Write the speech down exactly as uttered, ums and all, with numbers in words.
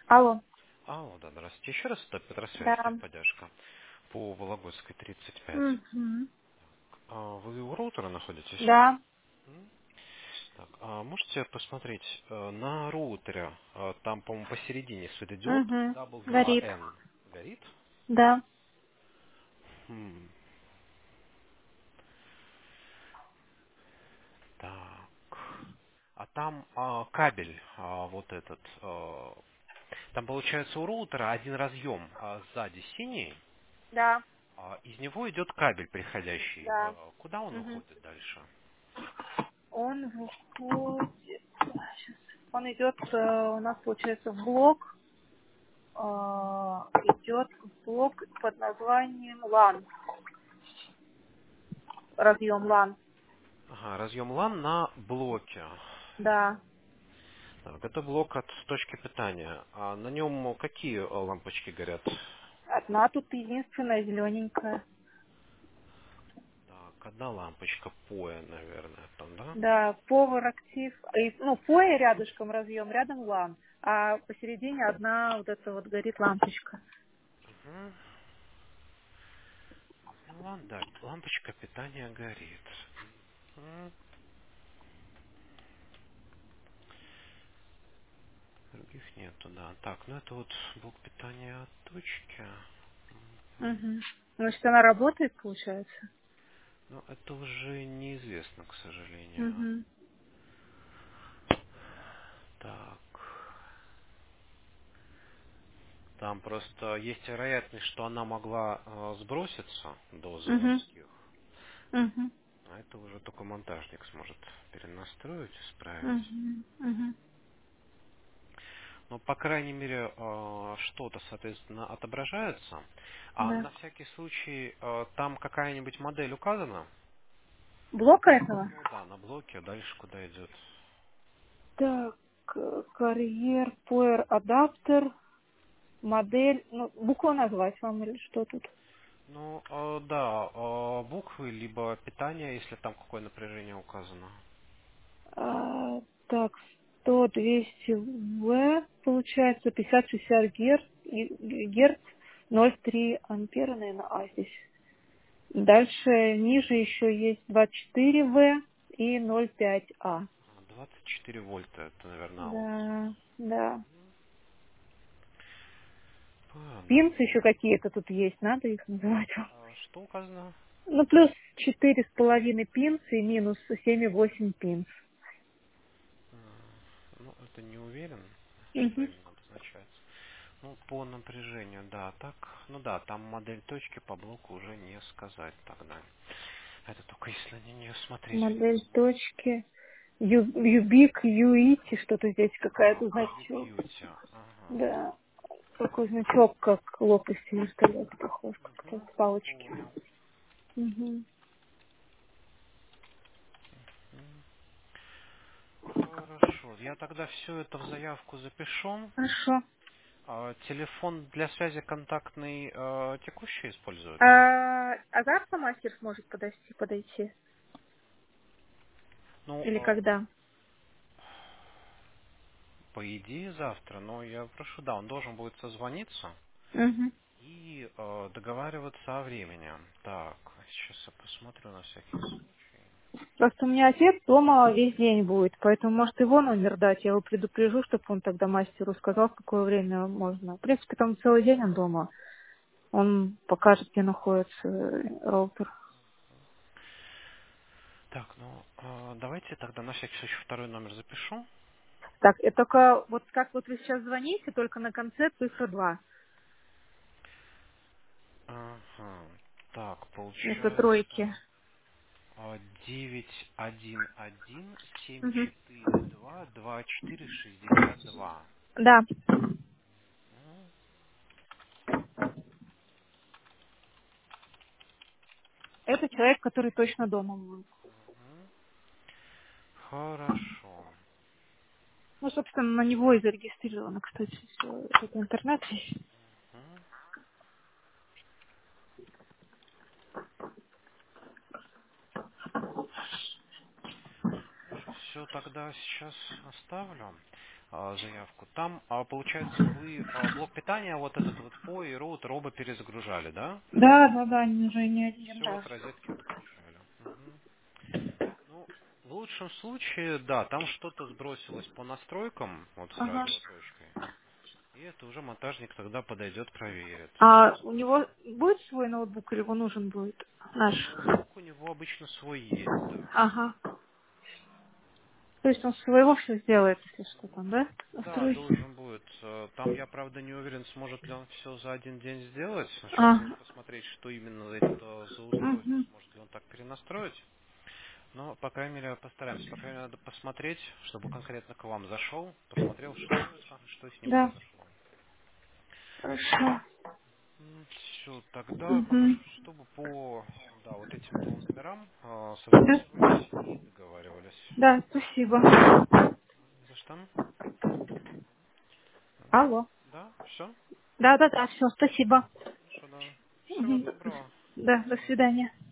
Алло. Алло, да, здравствуйте. Еще раз это Петросвязь, Да. техподдержка, по Вологодской тридцать пять. Мгм. А, Вы у роутера находитесь? Да. М? Так, а можете посмотреть э, на роутере, э, там, по-моему, посередине светодиод Угу. Горит. дабл ю эй эн горит? Да. Хм, Так. А там а, кабель, а, вот этот, э, там получается у роутера один разъем а, сзади синий, Да. а, из него идет кабель приходящий. Да. Э, Куда он Угу. уходит дальше? Он выходит. Щас. Он идет, э, у нас получается в блок. э, идет в блок под названием лан. Разъем лан. Ага, разъем лан на блоке. Да. Так, это блок от точки питания. А на нем какие э, лампочки горят? Одна тут единственная зелененькая. Так, одна лампочка поя, наверное, там, да? Да, повар актив. И, ну, поя рядышком разъем, рядом лан. А посередине одна вот эта вот горит лампочка. Мгм. Ну, лан, да, лампочка питания горит. Мгм. Других нету, да. Так, ну это вот блок питания от точки. Мгм. Угу. Значит, она работает, получается? Ну, это уже неизвестно, к сожалению. Угу. Так. Там просто есть вероятность, что она могла э, сброситься до Угу. заводских. Угу. А это уже только монтажник сможет перенастроить, исправить. Угу. Угу. Но, по крайней мере, э, что-то, соответственно, отображается. А Да. на всякий случай, э, там какая-нибудь модель указана? Блока этого? Ну да, на блоке, а дальше куда идет? Так, э, карьер, пуэр, адаптер, модель. Ну, букву назвать вам или что тут? Ну, э, да, э, буквы, либо питание, если там какое напряжение указано. А, так, сто двести В, получается, пятьдесят шестьдесят герц, и- герц, ноль целых три ампера, наверное, а здесь. Дальше ниже еще есть двадцать четыре В и ноль целых пять А. двадцать четыре вольта, это, наверное, аут. Да, да. Ладно. Пинсы еще какие-то тут есть, надо их называть вам. А что указано? Ну, плюс четыре с половиной пинс и минус семь и восемь пинс. М, Ну, это не уверен, что Угу. именно обозначается. Ну, по напряжению, да, так, ну да, там модель точки по блоку уже не сказать тогда. Это только если на нее смотреть Модель внимательно. точки. Ю- Юбик, Юити, что-то здесь А, какая-то значок. Ubiquiti, ага. Да. Такой значок, как лопасти вертолета похож, как-то Мгм, с палочки. понял. Угу. М, Хорошо, я тогда все это в заявку запишу. Хорошо. А, телефон для связи контактный э, текущий используется? А, а завтра мастер сможет подойти, подойти? Ну, Или э, когда? по идее завтра, но я прошу, да, он должен будет созвониться Угу. и э, договариваться о времени. Так, сейчас я посмотрю на всякий случай. Просто у меня отец дома весь день будет, поэтому, может, его номер дать, я его предупрежу, чтобы он тогда мастеру сказал, в какое время можно. В принципе, там целый день он дома. Он покажет, где находится э, роутер. Так, ну э, давайте тогда на всякий случай второй номер запишу. Так, это только вот как вот вы сейчас звоните, только на конце цифра два Ага. Так, вместо тройки. получается э, девять один один семь Мгм. четыре два два четыре шестьдесят два. Да, М, это человек, который точно дома будет. мгм. Хорошо. Ну, собственно, на него и зарегистрировано, кстати, все это интернет. Мгм. Хорошо, все тогда сейчас оставлю. а, заявку. Там, а, получается, вы а, блок питания, вот этот вот по и роутер оба перезагружали, да? Да, да, да, они уже не один Все, раз. вот розетки отключали. Мгм. Ну, в лучшем случае, да, там что-то сбросилось по настройкам, вот с Ага. радиоточкой. И это уже монтажник тогда подойдет, проверит. А у него будет свой ноутбук или его нужен будет наш? Ноутбук у него обычно свой есть, да. Ага. То есть он с своего все сделает, если что там, да? Да, Настроить? должен будет. Э, Там я, правда, не уверен, сможет ли он все за один день сделать. Сейчас А. нужно посмотреть, что именно это за устройство, Угу. сможет ли он так перенастроить. Но, по крайней мере, постараемся. По крайней мере, надо посмотреть, чтобы конкретно к вам зашел, посмотрел, что это, что с ним Да. произошло. Хорошо. Все, тогда Угу. попрошу, чтобы по да, вот этим двум номерам э, Да. созванивались и договаривались. Да, спасибо. За что? Алло. Да, все. Да, да, да, все, спасибо. Хорошо, да. Всего Мгм. доброго. Да, до свидания.